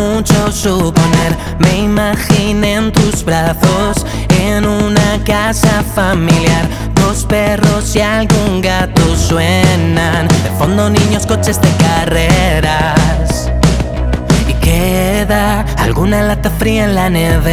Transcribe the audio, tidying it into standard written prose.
mucho suponer. Me imaginé en tus brazos, en una casa familiar. Dos perros y algún gato suenan. De fondo niños, coches de carreras. Y queda alguna lata fría en la nevera.